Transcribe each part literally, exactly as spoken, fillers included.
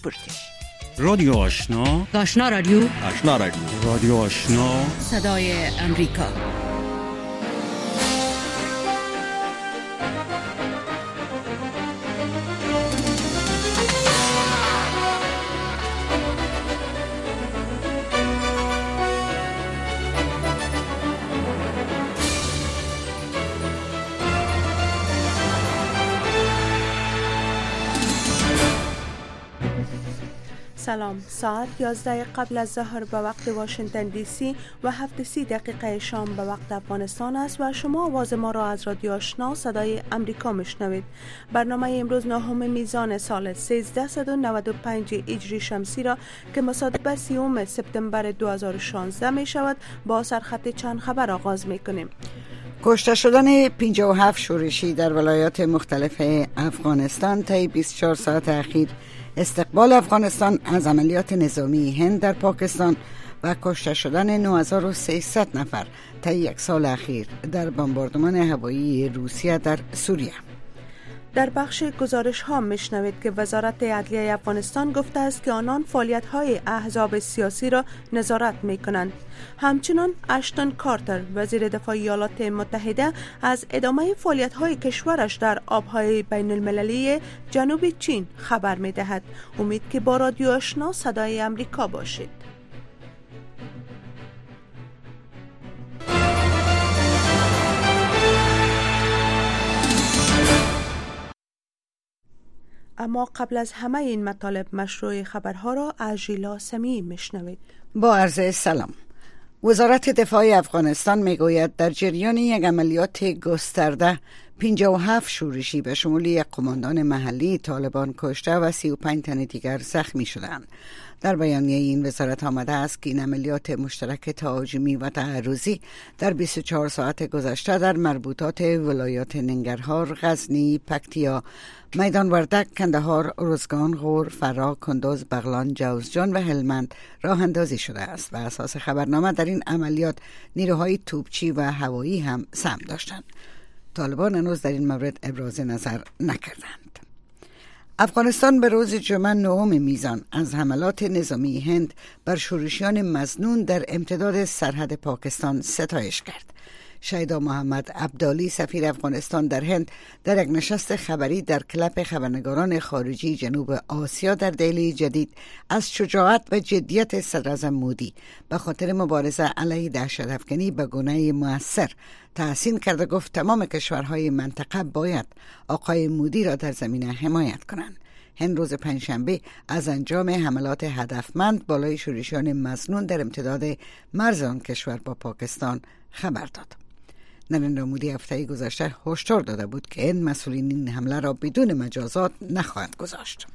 پاسپورتی. رادیو آشنا، آشنا رادیو، آشنا رادیو، رادیو آشنا، صدای امریکا. سلام. ساعت یازده قبل از ظهر به وقت واشنگتن دی سی و هفت و سی دقیقه شام به وقت افغانستان است و شما آواز ما را از رادیو آشنا صدای امریکا میشنوید. برنامه امروز نهم میزان سال سیزده نود و پنج هجری شمسی را که مصادف به سیوم سپتامبر دو هزار و شانزده می شود با سرخط چند خبر آغاز می کنیم. کشته شدن پنجاه و هفت شورشی در ولایات مختلف افغانستان طی بیست و چهار ساعت اخیر، استقبال افغانستان از عملیات نظامی هند در پاکستان و کشته شدن نه هزار و سیصد نفر طی یک سال اخیر در بمباردمان هوایی روسیه در سوریه. در بخش گزارش ها میشنوید که وزارت عدلیه افغانستان گفته است که آنان فعالیت های احزاب سیاسی را نظارت می کنند. همچنان اشتون کارتر وزیر دفاع ایالات متحده از ادامه فعالیت های کشورش در آبهای بین المللی جنوب چین خبر می دهد. امید که با رادیو آشنا صدای امریکا باشید. اما قبل از همه این مطالب مشروع خبرها را از ژیلا سمیع میشنوید. با عرض سلام. وزارت دفاع افغانستان میگوید در جریان یک عملیات گسترده پنجاه و هفت شورشی به شمول یک قماندان محلی طالبان کشته و سی و پنج تن دیگر زخمی شدند. در بیانیه این وزارت آمده است که این عملیات مشترک تهاجمی و تعرضی در بیست و چهار ساعت گذشته در مربوطات ولایات ننگرهار، غزنی، پکتیا، میدان وردک، کندهار، ارزگان، غور، فرا، کندوز، بغلان، جوزجان و هلمند راه اندازی شده است و اساس خبرنامه در این عملیات نیروهای توپچی و هوایی هم سهم داشتند. طالبان هنوز در این مورد ابراز نظر نکردند. افغانستان به روز جمعه نهم میزان از حملات نظامی هند بر شورشیان مظنون در امتداد سرحد پاکستان ستایش کرد. شیدا محمد عبدالی سفیر افغانستان در هند در یک نشست خبری در کلب خبرنگاران خارجی جنوب آسیا در دهلی جدید از شجاعت و جدیت صدراعظم مودی به خاطر مبارزه علیه دهشت‌افکنی به گونه مؤثر تحسین کرد و گفت تمام کشورهای منطقه باید آقای مودی را در زمینه حمایت کنند. هند روز پنجشنبه از انجام حملات هدفمند بالای شورشیان مظنون در امتداد مرز آن کشور با پاکستان خبر داد. نریندر مودی هفته گذشته هشدار داده بود که این مسئولین این حمله را بدون مجازات نخواهند گذاشت.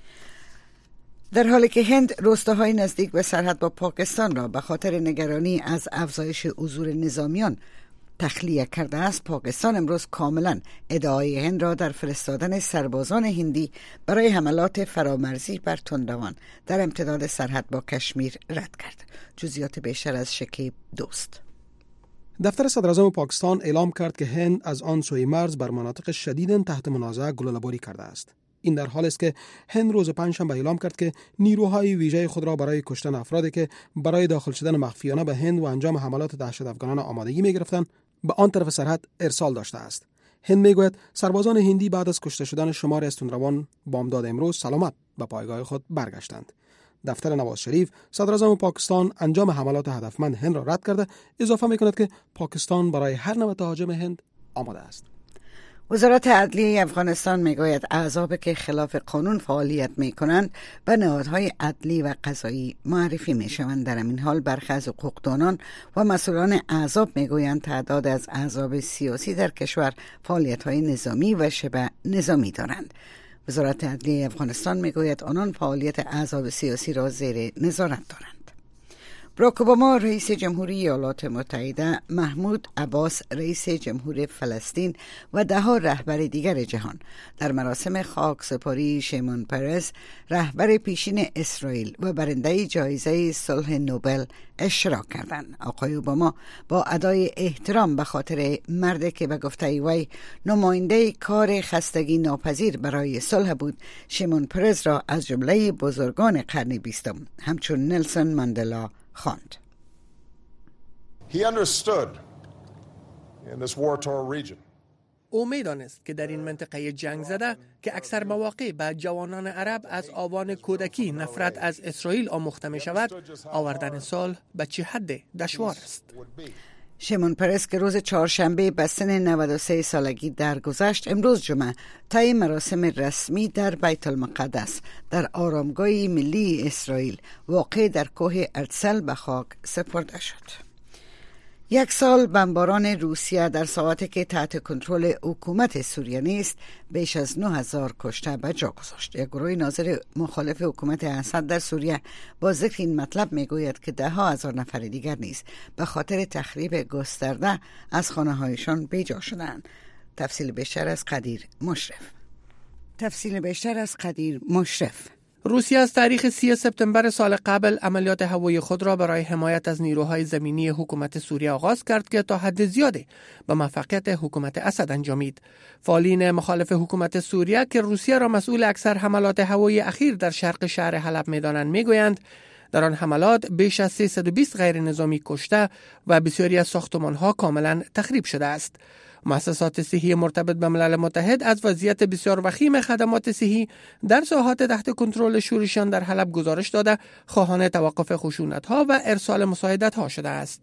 در حالی که هند روستاهای نزدیک به سرحد با پاکستان را به خاطر نگرانی از افزایش حضور نظامیان تخلیه کرده است، پاکستان امروز کاملا ادعای هند را در فرستادن سربازان هندی برای حملات فرامرزی بر تندروان در امتداد سرحد با کشمیر رد کرد. جزئیات بیشتر از شکیب دوست. دفتر صدراعظم پاکستان اعلام کرد که هند از آن سوی مرز بر مناطق شدیداً تحت منازعه گلوله‌باری کرده است. این در حالی است که هند روز پنجشنبه اعلام کرد که نیروهای ویژه خود را برای کشتن افرادی که برای داخل شدن مخفیانه به هند و انجام حملات دهشت‌افکنانه آمادگی می‌گرفتند به آن طرف سرحد ارسال داشته است. هند میگوید سربازان هندی بعد از کشته شدن شماری از تندروان بامداد امروز سلامت به پایگاه خود برگشتند. دفتر نواز شریف صدراعظم پاکستان انجام حملات هدفمند هند را رد کرده، اضافه می‌کند که پاکستان برای هر نوع تهاجم هند آماده است. وزارت عدلیه افغانستان میگوید احزاب که خلاف قانون فعالیت میکنند به نهادهای عدلی و قضایی معرفی میشوند. در این حال برخی از حقوقدانان و مسئولان احزاب میگویند تعداد از احزاب سیاسی در کشور فعالیت‌های نظامی و شبه نظامی دارند. وزارت عدلیه افغانستان میگوید آنان فعالیت احزاب سیاسی را زیر نظارت دارند. باراک اوباما رئیس جمهوری ایالات متحده، محمود عباس رئیس جمهور فلسطین و ده ها رهبر دیگر جهان در مراسم خاکسپاری شیمون پرز رهبر پیشین اسرائیل و برنده جایزه صلح نوبل اشتراک کردند. آقای اوباما با ادای احترام به خاطر مردی که به گفته وی نماینده کار خستگی ناپذیر برای صلح بود، شیمون پرز را از جمله بزرگان قرن بیستم همچون نلسون ماندلا خواند. He understood in this war-torn region. او می‌دانست که در این منطقه جنگ زده که اکثر مواقع به جوانان عرب از آوان کودکی نفرت از اسرائیل آموخته می شود، آوردن صلح به چه حد دشوار است. شیمون پرز که روز چهارشنبه به سن نود و سه سالگی درگذشت، امروز جمعه طی مراسم رسمی در بیت المقدس در آرامگاه ملی اسرائیل واقع در کوه ارتسل به خاک سپرده شد. یک سال بمباران روسیه در ساعاتی که تحت کنترل حکومت سوریه نیست بیش از نه هزار کشته به جا گذاشت. یک گروه ناظر مخالف حکومت اسد در سوریه با ذکر این مطلب میگوید که ده ها هزار نفر دیگر نیز به خاطر تخریب گسترده از خانه هایشان بیجا شدند. تفصیل بیشتر از قدیر مشرف. تفصیل بیشتر از قدیر مشرف. روسیه از تاریخ سی سپتامبر سال قبل عملیات هوایی خود را برای حمایت از نیروهای زمینی حکومت سوریه آغاز کرد که تا حد زیادی به موفقیت حکومت اسد انجامید. فعالین مخالف حکومت سوریه که روسیه را مسئول اکثر حملات هوایی اخیر در شرق شهر حلب می‌دانند میگویند در آن حملات بیش از سیصد و بیست غیر نظامی کشته و بسیاری از ساختمان‌ها کاملا تخریب شده است. مؤسسات صحی مرتبط به ملل متحد از وضعیت بسیار وخیم خدمات صحی در ساحات تحت کنترل شورشیان در حلب گزارش داده خواهان توقف خشونت‌ها و ارسال مساعدت‌ها شده است.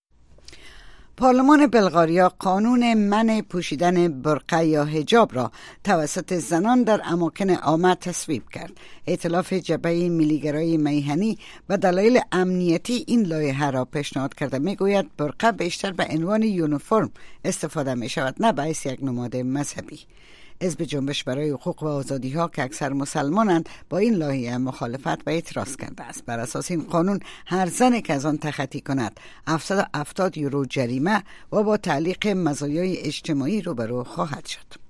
پارلمان بلغاریا قانون منع پوشیدن برقع یا حجاب را توسط زنان در اماکن عامه تصویب کرد. ائتلاف جبهه ملیگرای میهنی به دلایل امنیتی این لایحه را پیشنهاد کرده. میگوید برقع بیشتر به عنوان یونیفرم استفاده می شود، نه به حیث یک نماد مذهبی. حزب جنبش برای حقوق و آزادی ها که اکثر مسلمانند با این لایحه مخالفت و اعتراض کرده است. بر اساس این قانون هر زنی که از آن تخطی کند هفتصد و هفتاد یورو جریمه و با تعلیق مزایای اجتماعی روبرو خواهد شد.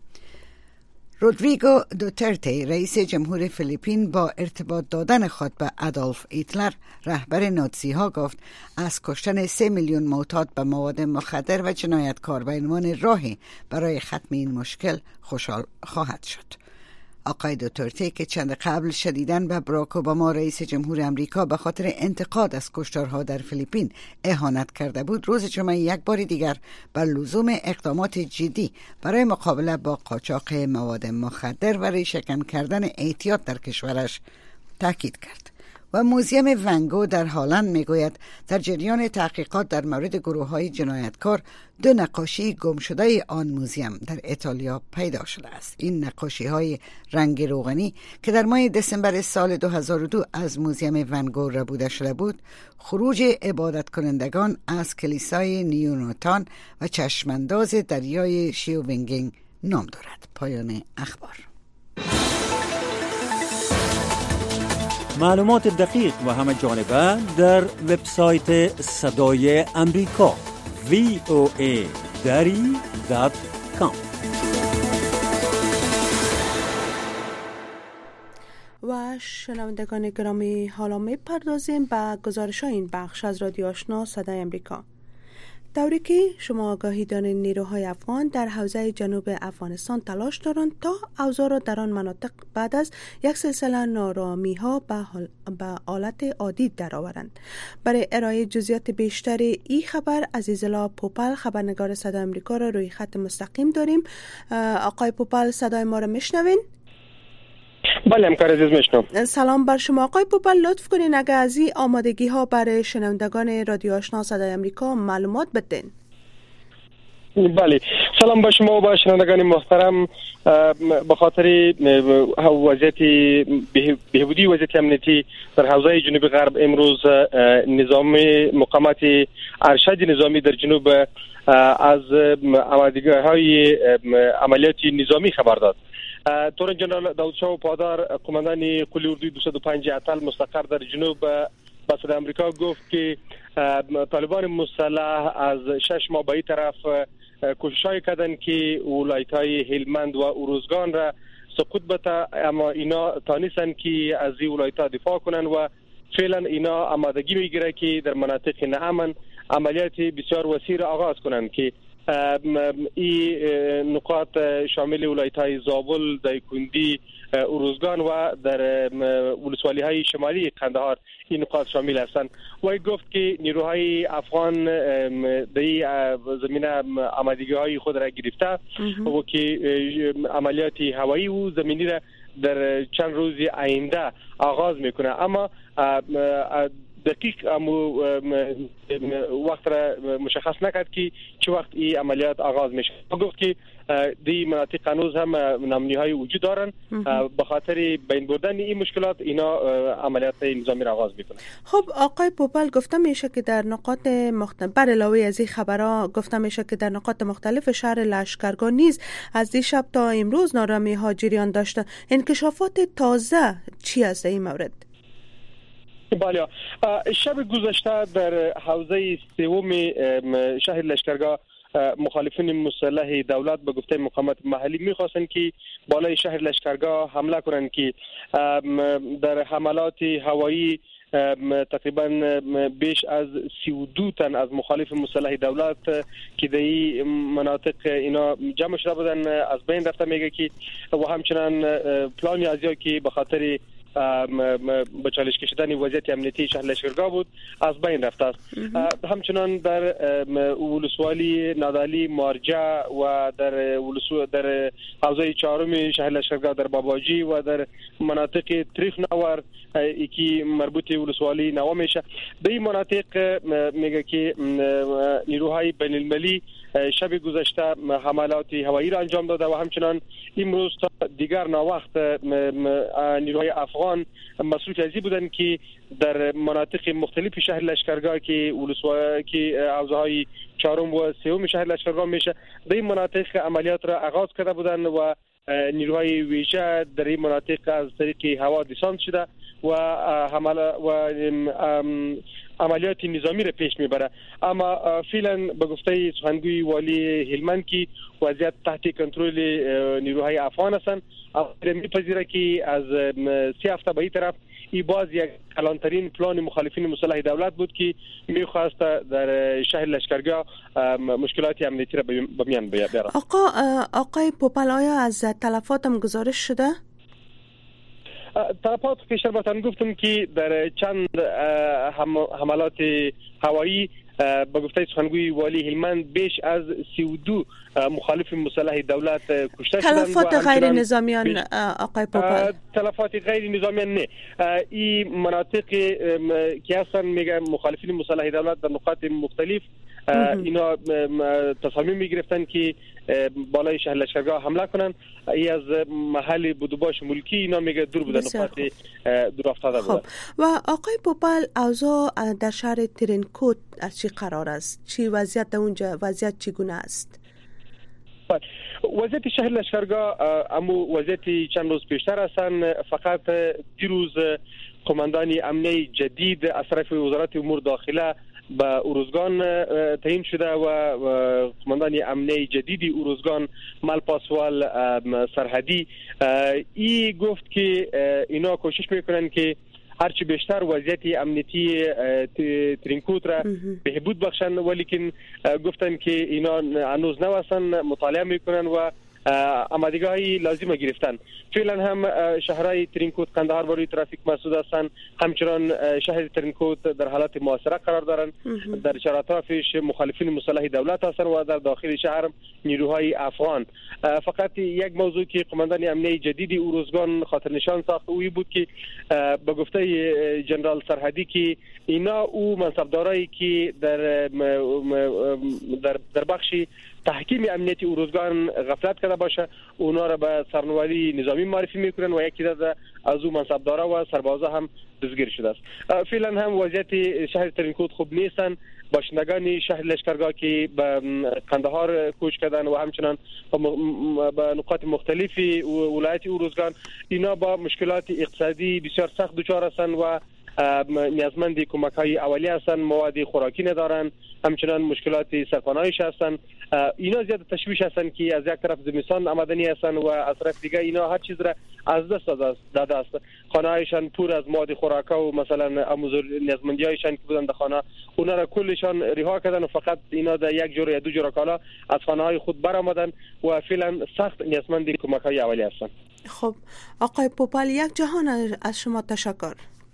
رودریگو دوترته رئیس جمهور فیلیپین با ارتباط دادن خود به آدولف هیتلر رهبر نازی ها گفت از کشتن سه میلیون معتاد به مواد مخدر و جنایتکار به عنوان راهی برای ختم این مشکل خوشحال خواهد شد. آقای دوترته که چند قبل شدیداً به باراک اوباما رئیس جمهور امریکا به خاطر انتقاد از کشتارها در فیلیپین اهانت کرده بود، روز جمعه یک بار دیگر بر لزوم اقدامات جدی برای مقابله با قاچاق مواد مخدر و ریشه‌کن کردن احتیاط در کشورش تاکید کرد. و موزیم ونگو در هالند میگوید در جریان تحقیقات در مورد گروه‌های جنایتکار دو نقاشی گم شده آن موزیم در ایتالیا پیدا شده است. این نقاشی‌های رنگ روغنی که در ماه دسامبر سال دو هزار و دو از موزیم ونگو ربوده شده بود، خروج عبادت کنندگان از کلیسای نیوناتان و چشمانداز دریای شیوونگینگ نام دارد. پایان اخبار. معلومات دقیق و همه جانبه در وبسایت صدای امریکا وی او ای دری دات کام. و شنوندگان گرامی، حالا می پردازیم به گزارش این بخش از رادیو آشنا صدای امریکا. طوری که شما آگاهی دارید نیروهای افغان در حوزه جنوب افغانستان تلاش دارند تا اوضاع را در آن مناطق بعد از یک سلسله نارامی ها به, به حالت عادی درآورند. برای ارائه جزئیات بیشتر این خبر عزیزالله پوپل خبرنگار صدای امریکا را روی خط مستقیم داریم. آقای پوپل صدای ما را میشنوین؟ بله همکار عزیز میشنم. سلام بر شما آقای پوپل، لطف کنین اگر از این آمادگی ها برای شنوندگان رادیو آشنا صدای امریکا معلومات بدین. بله، سلام به شما و به شنوندگان محترم. به خاطر وضعیت بهبودی وضعیت امنیتی در حوزه جنوب غرب امروز نظام مقامات ارشد نظامی در جنوب از آمادگی‌های عملیات نظامی خبر داد. تورن جنرال داود شاه پادار قماندان قلی اردوی دویست و پنج اتل مستقر در جنوب با صدای آمریکا گفت که طالبان مسلح از شش ماه به این طرف کوشش‌های کردن که ولایت‌های هلمند و اروزگان را سقوط بده، اما اینا تانستن که از این ولایت‌ها دفاع کنن و فعلا اینا آمادگی میگیره که در مناطق ناامن عملیات بسیار وسیع را آغاز کنند که این نقاط شامل ولایت‌های زابل، دایکندی، اروزگان و در ولسوالی‌های شمالی قندهار این نقاط شامل هستند. و گفت که نیروهای افغان در این زمینه آمادگی‌های خود را گرفته و که عملیات هوایی و زمینی را در چند روز آینده آغاز میکنه، اما دقیق امو وقت را مشخص نکرد که چه وقت این عملیات آغاز میشه. گفت که دی مناطق هنوز هم نامنی‌های وجود دارن، به خاطر بین بردن این مشکلات اینا عملیات نظامی را آغاز میکنن. خب آقای پوپل، گفته میشه که در نقاط مختلف بر علاوه از این خبرها گفته میشه که در نقاط مختلف شهر لشکرگاه نیز از دیشب تا امروز نارامی ها جریان داشته. انکشافات تازه چی است این مورد؟ بله، شب گذشته در حوزه سوم شهر لشکرگاه مخالفین مسلح دولت به گفته مقامات محلی می‌خواستند که بالای شهر لشکرگاه حمله کنند که در حملات هوایی تقریبا بیش از سی و دو تن از مخالف مسلح دولت که در این مناطق اینا جمع شده بودن از بین رفته، میگه که و همچنان پلانی ازیا که به خاطر به چالش کشیدن وضعیت امنیتی شهر لشکرگاه بود از بین رفته است. همچنان در ولسوالی نادالی، مارجه و در ولسو در حوزه چهارم شهر لشکرگاه در باباجی و در مناطق تریخ نور یکی مربوط ولسوالی نوا میشه. در این مناطق میگه که نیروهای بین المللی شب گذشته حملات هوایی را انجام داده و همچنان امروز تا دیگر ناوقت نیروهای افغان مصروف ازی بودند که در مناطق مختلف شهر لشکرگاه که ولسوالی که حوزه های چهارم و سوم شهر لشکرگاه میشه در این مناطق عملیات را آغاز کرده بودند و نیروهای ویژه در این مناطق از طریق هوا دیسانت شده و حمله و عملیات نظامی را پیش میبره. اما فعلا به گفته سخنگوی والی هلمند که وضعیت تحت کنترل نیروهای افغان هستند، میپذیره که از سه هفته به این طرف این باز یک کلانترین پلان مخالفین مسلح دولت بود که میخواست در شهر لشکرگاه مشکلات امنیتی را به میان بیاره. آقا آقای پوپل، آیا از تلفاتم گزارش شده؟ تلفات پیشتر باتن گفتم که در چند حملات هوایی به گفته سخنگوی والی هلمند بیش از سی و دو مخالف مسلح دولت کشته شدند. تلفات غیر نظامیان آقای پوپل؟ تلفات غیر نظامیان نه. این مناطق که هستن میگه مخالفین مسلح دولت در نقاط مختلف اینا تصمیم میگرفتن که بالای شهر لشکرگاه حمله کنن. ای از محل بودوباش ملکی اینا میگه دور بودن، نقاط دور افتاده بودن. و آقای پوپل، اوضاع در شهر ترینکوت از چی قرار است؟ چی وضعیت اونجا؟ وضعیت چگونه است؟ وضعیت شهر لشکرگاه امو وضعیت چند روز پیشتر هستن. فقط دیروز قماندانی امنیه جدید از طرف وزارت امور داخله به اروزگان تعیین شده و قماندانی امنیه جدیدی اروزگان مل پاسوال سرحدی ای گفت که اینا کوشش میکنن که هرچی بیشتر وضعیت امنیتی ترینکوت را بهبود بخشن، ولیکن گفتن که اینا هنوز نوستن، مطالعه میکنن و آمادگی لازم گرفتن. فعلا هم شهرهای ترینکوت قندهار برای ترافیک مسدود هستند، همچنان شهر ترینکوت در حالت محاصره قرار دارند. در چهار اطرافش مخالفین مسلح دولت هستند و در داخل شهر نیروهای افغان. فقط یک موضوع که قماندان امنیه جدیدی اروزگان خاطر نشان ساخته اوی بود که به گفته جنرال سرحدی که اینا او منصبدارایی که در در در بخش تحکیم امنیتی اروزگان غفلت کرده باشه اونا را به سرنوردی نظامی معرفی میکنن و یکی از از او منصبدارا و سربازا هم دستگیر شده است. فعلا هم وضعیت شهر ترینکوت خوب نیستن. باشندگان شهر لشکرگاه که به قندهار کوچ کردن و همچنان به نقاط مختلفی ولایت اروزگان اینا با مشکلات اقتصادی بسیار سخت دچار هستند و نیازمند کمک‌های اولیه هستند، مواد خوراکی ندارند، همچنان مشکلات سرطانایش هستند. اینا زیاد تشویش هستند که از یک طرف زمستان آمدنی هستند و از طرف دیگه اینا هر چیز را از دست داده است. خانه‌هایشان پر از مواد خوراک و مثلا اموزور نیازمندی‌هایشان که بودن در خانه اونا را کلشان رها کردن و فقط اینا در یک جور یا دو جور کالا از خانه‌های خود برآمدن و فعلا سخت نیازمند کمک‌های اولیه هستند. خب آقای پوپال، یک جهان از شما تشکر.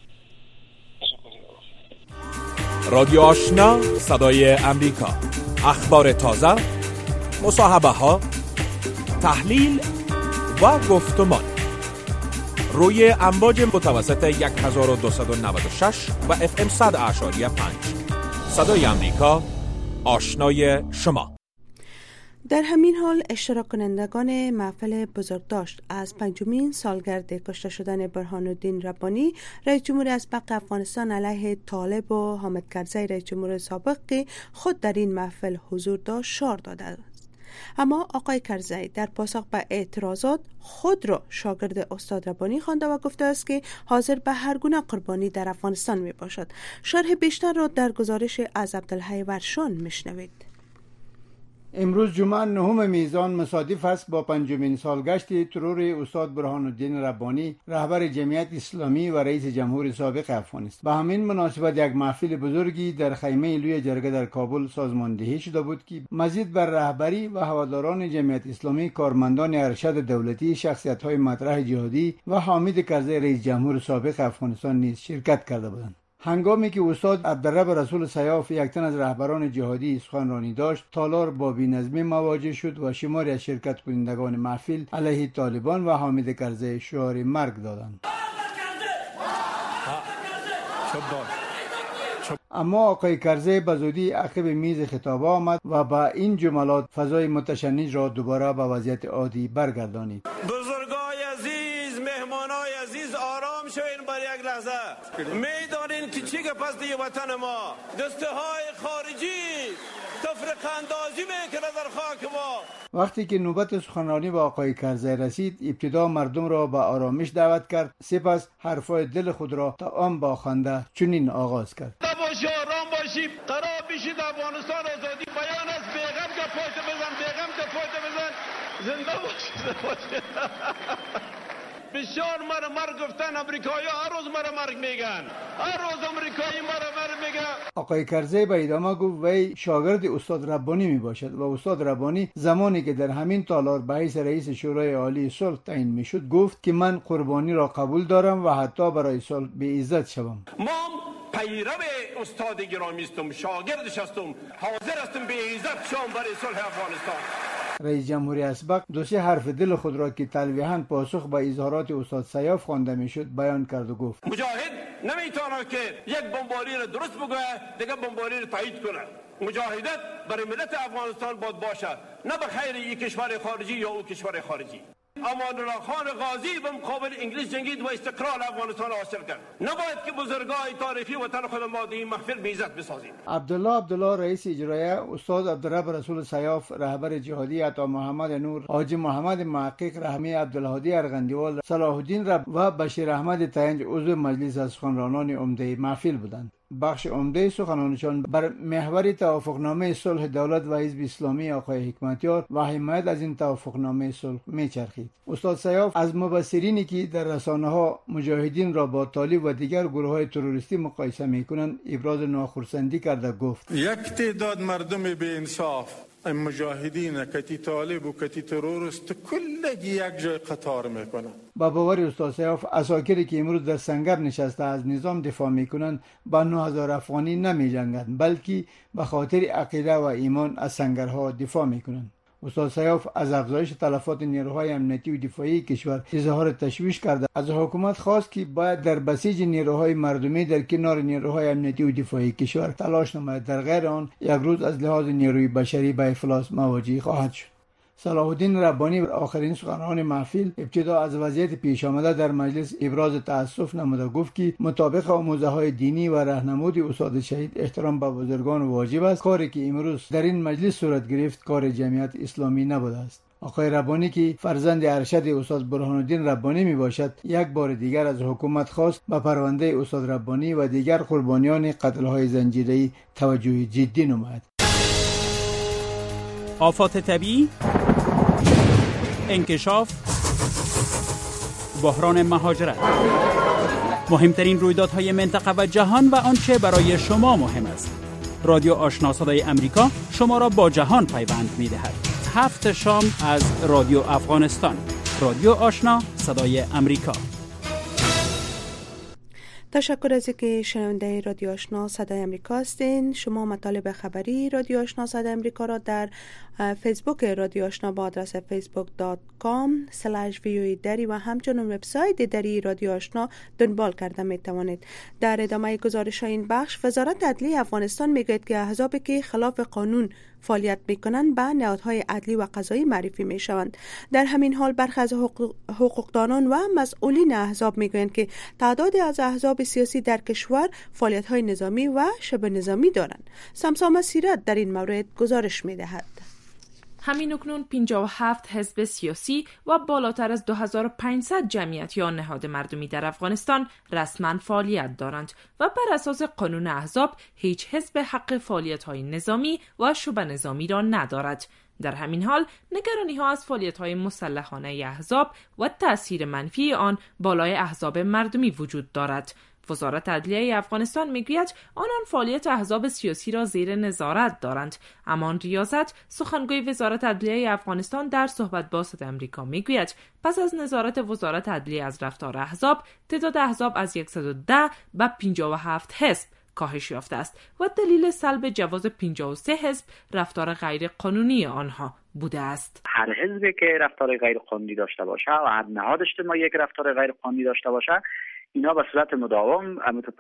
رادیو آشنا، صدای امریکا، اخبار تازه، مصاحبه ها، تحلیل و گفتمان روی امواج متوسط هزار و دویست و نود و شش و اف ام صد اشاری پنج. صدای امریکا، آشنای شما. در همین حال اشتراک کنندگان محفل بزرگداشت از پنجمین سالگرد کشته شدن برهان الدین ربانی رئیس جمهور اسبق افغانستان علیه طالب و حامد کرزی رئیس جمهور سابق که خود در این محفل حضور داشت شعار داده است. اما آقای کرزی در پاسخ به اعتراضات خود را شاگرد استاد ربانی خوانده و گفته است که حاضر به هر گونه قربانی در افغانستان می باشد. شرح بیشتر را در گزارش از عبدالحی ورشان میشنوید. امروز جمعه نهم میزان مصادف است با پنجمین سالگشت ترور استاد برهان الدین ربانی رهبر جمعیت اسلامی و رئیس جمهور سابق افغانستان. به همین مناسبت یک محفل بزرگی در خیمه لوی جرگه در کابل سازماندهی شده بود که مزید بر رهبری و هواداران جمعیت اسلامی، کارمندان ارشد دولتی، شخصیت‌های مطرح جهادی و حامد کرزی رئیس جمهور سابق افغانستان نیز شرکت کرده بودند. هنگامی که استاد عبدالرب رسول سیاف یک تن از رهبران جهادی سخنرانی داشت، تالار با بی‌نظمی مواجه شد و شماری از شرکت کنندگان محفل علیه طالبان و حامد کرزی شعار مرگ دادند. اما آقای کرزی به زودی عقب میز خطاب آمد و با این جملات فضای متشنج را دوباره به وضعیت عادی برگردانید. بزرگای عزیز، مهمانای عزیز، آرام شوین بر یک لحظه. میدانین که چی گپ است در وطن ما؟ دسته های خارجی تفرقه اندازی میکنه در خاک ما. وقتی که نوبت سخنرانی با آقای کرزی رسید، ابتدا مردم را به آرامش دعوت کرد، سپس حرفای دل خود را تا آن با خوانده چنین آغاز کرد: باشی، آرام باشی، قرار بشید افغانستان آزادی بیان است. بیغم گپایت بزن، بیغم گپایت بزن، زنده باشید. بسیار مرا مرگ گفتن امریکایی، هر روز مرا مرگ میگن، هر روز امریکایی مرا مرگ میگن. آقای کرزی به ادامه گفت وی شاگرد استاد ربانی می باشد و استاد ربانی زمانی که در همین تالار به حیث رئیس شورای عالی صلح تعیین میشد گفت که من قربانی را قبول دارم و حتی برای صلح به عزت شوم. ما پیرو استاد گرامی هستم، شاگردش هستم، حاضر هستم به عزت شوم برای صلح افغانستان. رئیس جمهور اسبق دو سه حرف دل خود را که تلویحاً پاسخ به اظهارات استاد سیاف خوانده میشد بیان کرد و گفت: مجاهد نمیتواند که یک بمباری را درست بگوید دیگه بمباری را تایید کند. مجاهدت برای ملت افغانستان باید باشد، نه به خیر یک کشور خارجی یا او کشور خارجی. امان الله خان غازی به مقابل انگلیس جنگید و استقلال افغانستان حاصل کرد. نباید که بزرگای تاریخی وطن خود ما در این محفل به عزت بسازیم. عبدالله عبدالله رئیس اجرایه، استاد عبدالرب رسول سیاف رهبر جهادی، عطا محمد نور، حاجی محمد محقق، رحمی عبدالهادی ارغندیوال، صلاح الدین رب و بشیر احمد تنج عضو مجلس از سخنرانان عمده محفل بودند. بخش عمده سخنانشان بر محور توافقنامه صلح دولت و حزب اسلامی آقای حکمتیار و حمایت از این توافقنامه صلح میچرخید. استاد سیاف از مبصرینی که در رسانه ها مجاهدین را با طالب و دیگر گروه های تروریستی مقایسه میکنند ابراز ناخرسندی کرده گفت: یک تعداد مردم به انصاف مجاهدین کتی طالب و کتی تروریست کلگی یک جای قطار میکنند. با باور استاد سیاف عساکری که امروز در سنگر نشسته از نظام دفاع میکنند با نه هزار افغانی نمی جنگند، بلکه به خاطر عقیده و ایمان از سنگرها دفاع میکنند. استاد سیاف از افزایش تلفات نیروهای امنیتی و دفاعی کشور اظهار تشویش کرده. از حکومت خواست که باید در بسیج نیروهای مردمی در کنار نیروهای امنیتی و دفاعی کشور تلاش نماید، در غیر آن یک روز از لحاظ نیروی بشری به افلاس مواجه خواهد شد. صلاح الدین ربانی آخرین سخنران محفل ابتدا از وضعیت پیش آمده در مجلس ابراز تأسف نموده گفت که مطابق آموزه های دینی و راهنمود استاد شهید احترام به بزرگان واجب است. کاری که امروز در این مجلس صورت گرفت کار جمعیت اسلامی نبوده است. آقای ربانی که فرزند ارشد استاد برهان الدین ربانی می باشد، یک بار دیگر از حکومت خواست به پرونده استاد ربانی و دیگر قربانیان قتل‌های زنجیره‌ای توجه جدی نماید. آفات طبیعی، انکشاف، بحران مهاجرت، مهمترین رویدادهای منطقه و جهان و آنچه برای شما مهم است. رادیو آشنا صدای امریکا شما را با جهان پیوند می‌دهد. هفت شام از رادیو افغانستان. رادیو آشنا صدای امریکا. تشکر از اینکه شنونده رادیو آشنا صدای امریکا هستین. شما مطالب خبری رادیو آشنا صدای امریکا را در فیسبوک رادیو آشنا با آدرس فیسبوک دات کام اسلش وی او ای دری و همچنین وبسایت دری رادیو آشنا دنبال کرده می توانید. در ادامه گزارش این بخش، وزارت عدلیه افغانستان میگوید که احزابی که خلاف قانون فعالیت میکنند به نهادهای عدلی و قضایی معرفی میشوند. در همین حال برخی از حقوقدانان و مسئولین احزاب میگویند که تعدادی از احزاب سیاسی در کشور فعالیت‌های نظامی و شبه نظامی دارند. سمسام سیرت در این مورد گزارش میدهد. همین اکنون پنجاه و هفت حزب سیاسی و بالاتر از دو هزار و پانصد جمعیت یا نهاد مردمی در افغانستان رسما فعالیت دارند و بر اساس قانون احزاب هیچ حزب حق فعالیت‌های نظامی و شبه نظامی را ندارد. در همین حال نگرانی‌ها از فعالیت‌های مسلحانه احزاب و تأثیر منفی آن بالای احزاب مردمی وجود دارد. وزارت عدلیه افغانستان میگوید آنان فعالیت احزاب سیاسی را زیر نظارت دارند. امان ریاضت، سخنگوی وزارت عدلیه افغانستان، در صحبت با صدای امریکا میگوید پس از نظارت وزارت عدلیه از رفتار احزاب، تعداد احزاب از صد و ده به پنجاه و هفت حزب کاهش یافته است و دلیل سلب جواز پنجاه و سه حزب رفتار غیر قانونی آنها بوده است. هر حزبی که رفتار غیر قانونی داشته باشه و هر نهاد اجتماعی که رفتار غیر قانونی داشته باشه، اینا به صورت مداوم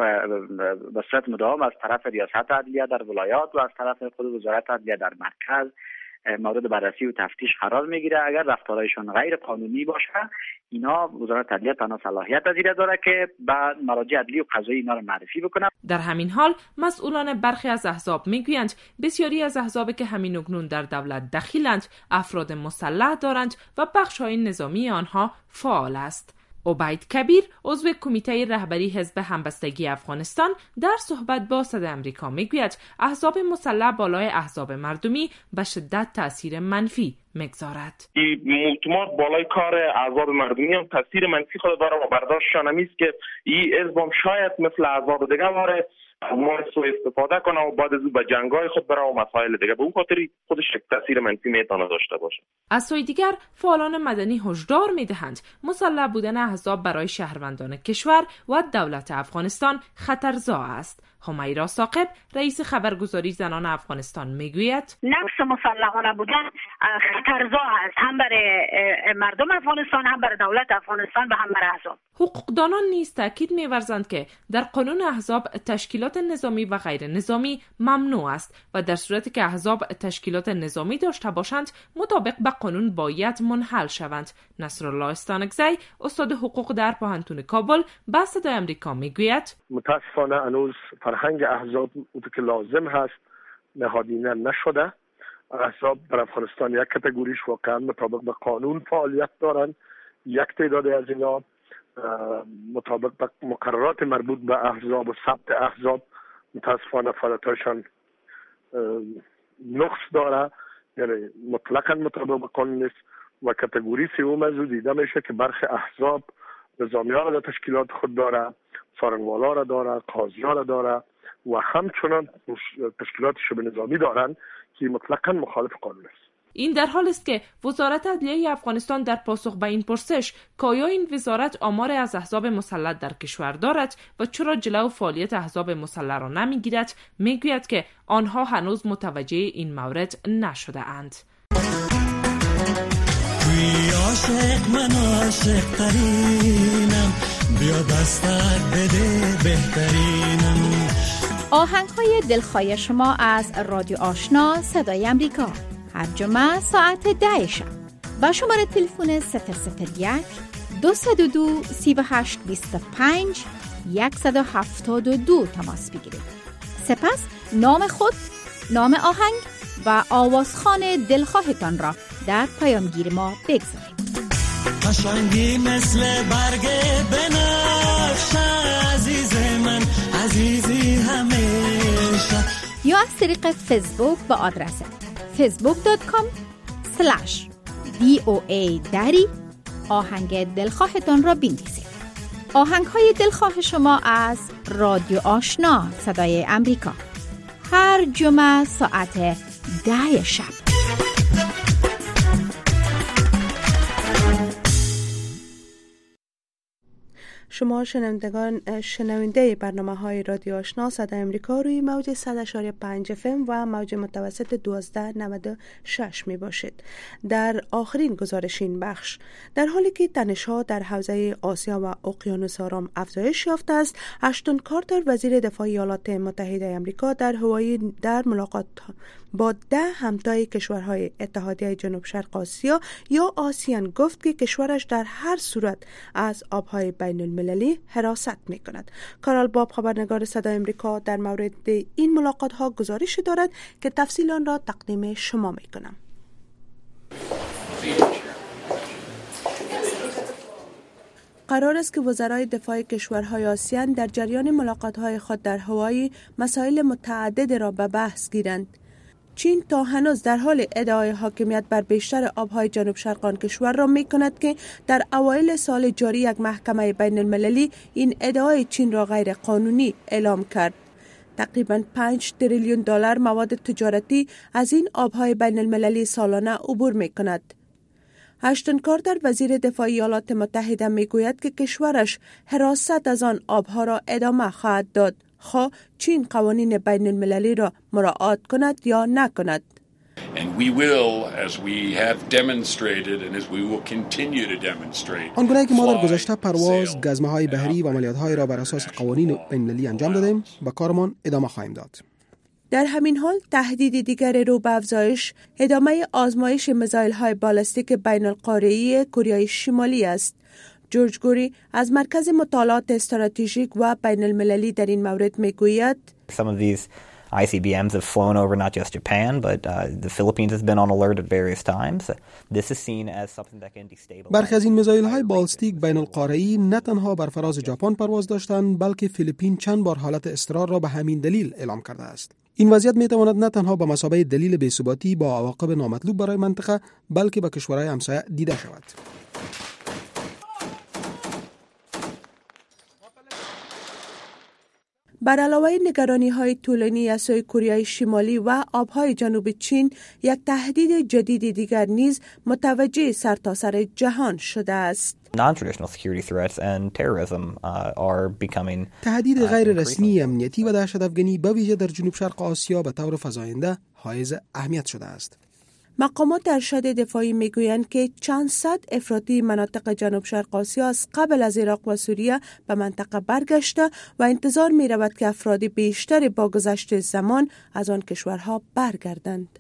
به صورت مداوم از طرف ریاست عدلیه در ولایات و از طرف خود وزارت عدلیه در مرکز مورد بررسی و تفتیش قرار میگیره. اگر رفتارهایشان غیر قانونی باشه، اینا وزارت عدلیه تنها صلاحیت از این داره که بعد مراجع عدلی و قضایی اینا رو معرفی بکنه. در همین حال مسئولان برخی از احزاب میگویند بسیاری از احزابی که همین اکنون در دولت دخیلند افراد مسلح دارند و بخش‌های نظامی آنها فعال است. عبید کبیر، عضو کمیته رهبری حزب همبستگی افغانستان، در صحبت با صدای امریکا میگوید احزاب مسلح بالای احزاب مردمی به شدت تأثیر منفی میگذارد. این مطمئن بالای کار احزاب مردمی هم تأثیر منفی خود داره و برداشتشان همیست که این حزب هم شاید مثل احزاب دیگه واره ما سوء استفاده کنه و بعد از او به جنگای خود بره و مسائل دیگه، به اون خاطر خودش یک تاثیر منفی میتونه داشته باشه. از سوی دیگر فعالان مدنی هشدار میدهند مسلح بودن احزاب برای شهروندان کشور و دولت افغانستان خطرزا است. همیرا ثاقب، رئیس خبرگزاری زنان افغانستان میگوید نقص مسلحانه بودن خطرزا است، هم برای مردم افغانستان، هم برای دولت افغانستان و هم برای احزاب. حقوقدانان نیز تاکید می‌ورزند که در قانون احزاب تشکیلات نظامی و غیر نظامی ممنوع است و در صورتی که احزاب تشکیلات نظامی داشته باشند مطابق به قانون باید منحل شوند. نصرالله استانکزی، استاد حقوق در پوهنتون کابل، به صدای امریکا میگوید متاسفانه هنوز فرهنگ احزاب اونطور که لازم هست نهادینه نشده. احزاب در افغانستان یک کاتگوریش واقعا مطابق به قانون فعالیت دارند. یک تعداد از اینا مطابق به مقررات مربوط به احزاب و ثبت احزاب متاسفانه فعالیتاشان نقص داره، یعنی مطلقاً مطابق به قانون نیست. و کاتگوری سوم از او دیده میشه که برخی احزاب نظامیان را در تشکیلات خود داره، سارنگوالا را داره، قاضی‌ها را داره و همچنان تشکیلات شبه نظامی دارند که مطلقاً مخالف قانون است. این در حال است که وزارت عدلیه افغانستان در پاسخ به این پرسش که آیا این وزارت آمار از احزاب مسلح در کشور دارد و چرا جلو فعالیت احزاب مسلح را نمیگیرد، میگوید که آنها هنوز متوجه این مورد نشده اند. عاشق من عاشق ترینم، بیا دستت بده بهترینم. آهنگ‌های دلخواه شما از رادیو آشنا صدای امریکا هر جمعه ساعت ده شب با شماره تلفن صفر صفر یک دو صفر دو سه هشت دو پنج یک هفت دو تماس بگیرید. سپس نام خود، نام آهنگ و آوازخوان دلخواهتان را در پیامگیر ما بگذارید. قشنگی مثل برگ بنفشه عزیز من عزیزی همیشه، یا از طریق فیسبوک با آدرس فیسبوک دات کام اسلش وی او ای دری آهنگ دلخواهتان را بنویسید. آهنگ های دلخواه شما از رادیو آشنا صدای امریکا، هر جمعه ساعت ده شب. شما شنوندگان شنونده برنامه های رادیو آشنا صدای امریکا روی موج صد و پنج اف ام و موج متوسط دوازده نود و شش می باشید. در آخرین گزارش این بخش، در حالی که تنش‌ها در حوزه آسیا و اقیانوس آرام افزایش یافته است، اشتون کارتر وزیر دفاع ایالات متحده آمریکا در هوایی در ملاقات با ده همتای کشورهای اتحادیه جنوب شرق آسیا یا آسیان گفت که کشورش در هر صورت از آبهای بین المللی حراست می کند. کارال باب، خبرنگار صدای امریکا، در مورد این ملاقات ها گزارشی دارد که تفصیل آن را تقدیم شما می کنم. قرار است که وزرای دفاع کشورهای آسیان در جریان ملاقات‌های خود در هوایی مسائل متعدد را به بحث گیرند. چین تا هنوز در حال ادعای حاکمیت بر بیشتر آبهای جنوب شرق آن کشور را می کند که در اوایل سال جاری یک محکمه بین المللی این ادعای چین را غیر قانونی اعلام کرد. تقریباً پنج تریلیون دلار مواد تجارتی از این آبهای بین المللی سالانه عبور می کند. اشتون کارتر وزیر دفاع ایالات متحده می گوید که کشورش حراست از آن آبها را ادامه خواهد داد، خواه چین قوانین بین المللی را مراعات کند یا نکند. آنگونه که ما در گذشته پرواز، گزمه‌های بحری و عملیات‌های را بر اساس قوانین بین‌المللی انجام دادیم، به کارمان ادامه خواهیم داد. در همین حال تهدید دیگر رو به افزایش ادامه آزمایش میزایل‌های بالستیک بین القاره‌ای کره شمالی است. جورج گوری از مرکز مطالعات استراتژیک و بین المللی در این مورد میگوید Some of these آی سی بی امز have flown over not just Japan but uh, the Philippines has been on alert at various times. This is seen as something that can destabilize. برخی از این میزایل‌های بالستیک بین القاره‌ای نه تنها بر فراز ژاپن پرواز داشتند، بلکه فیلیپین چند بار حالت اضطرار را به همین دلیل اعلام کرده است. این وضعیت میتواند نه تنها به مثابه دلیل بی‌ثباتی با عواقب نامطلوب برای منطقه، بلکه به کشورهای همسایه دیده شود. بر علاوه نگرانی‌های طولانی از سوی کره شمالی و آبهای جنوب چین، یک تهدید جدید دیگر نیز متوجه سرتاسر جهان شده است. Non-traditional security threats and terrorism uh, are becoming تهدید غیر رسمی امنیتی و دهشت‌افکنی به ویژه در جنوب شرق آسیا به طور فزاینده حائز اهمیت شده است. مقامات ارشد دفاعی میگویند که چند صد افراطی مناطق جنوب شرق آسیا از قبل از عراق و سوریه به منطقه برگشته و انتظار می رود که افراد بیشتر با گذشت زمان از آن کشورها برگردند.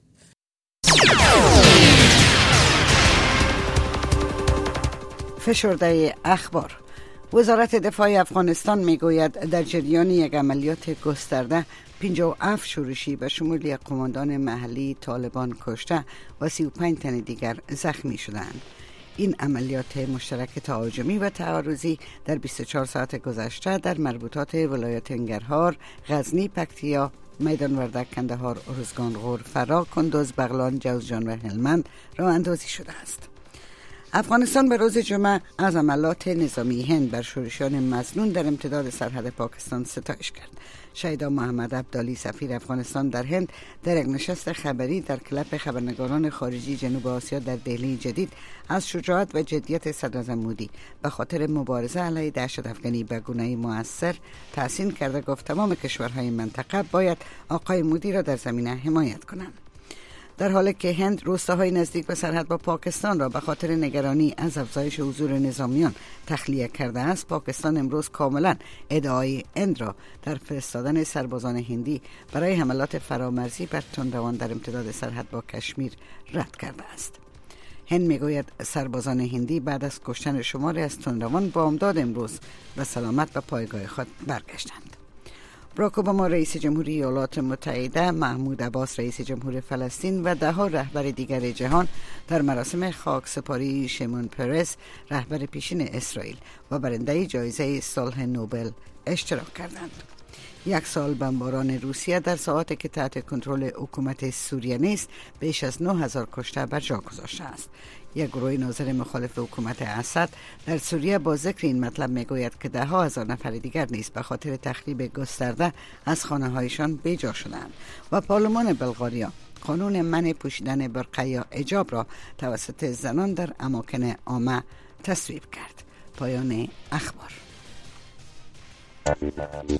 فشرده اخبار. وزارت دفاع افغانستان میگوید در جریان یک عملیات گسترده پنجاه و هفت شورشی به شمول یک قماندان محلی طالبان کشته و سی و پنج تن دیگر زخمی شدند. این عملیات مشترک تهاجمی و تعارضی در بیست و چهار ساعت گذشته در مربوطات ولایت ننگرهار، غزنی، پکتیا، میدان وردک، کندهار، ارزگان، غور، فرا، کندوز، بغلان، جوزجان و هلمند راه اندازی شده است. افغانستان به روز جمعه از عملات نظامی هند بر شورشیان مظنون در امتداد سرحد پاکستان ستایش کرد. شهیدا محمد عبدالی سفیر افغانستان در هند در یک نشست خبری در کلب خبرنگاران خارجی جنوب آسیا در دهلی جدید از شجاعت و جدیت صدراعظم مودی به خاطر مبارزه علیه دهشت افغانی به گونه‌ای مؤثر تحسین کرده. گفت تمام کشورهای منطقه باید آقای مودی را در زمینه حمایت کنند. در حالی که هند روستاهای نزدیک به سرحد با پاکستان را به خاطر نگرانی از افزایش حضور نظامیان تخلیه کرده است، پاکستان امروز کاملا ادعای هند را در فرستادن سربازان هندی برای حملات فرامرزی بر تندروان در امتداد سرحد با کشمیر رد کرده است. هند میگوید سربازان هندی بعد از کشتن شماری از تندروان با امداد امروز به سلامت به پایگاه خود برگشتند. باراک اوباما رئیس جمهوری ایالات متحده، محمود عباس رئیس جمهور فلسطین و ده ها رهبر دیگر جهان در مراسم خاکسپاری شیمون پرس رهبر پیشین اسرائیل و برنده جایزه صلح نوبل اشتراک کردند. یک سال بمباران روسیه در ساعاتی که تحت کنترل حکومت سوریه نیست بیش از نه هزار کشته بر جا گذاشته است. یک گروه ناظر مخالف حکومت اسد در سوریه با ذکر این مطلب میگوید که ده ها هزار نفر دیگر نیز به خاطر تخریب گسترده از خانه هایشان بیجا شدند و پارلمان بلغاریا قانون منع پوشیدن برقه یا حجاب را توسط زنان در اماکن عامه تصویب کرد. پایان اخبار.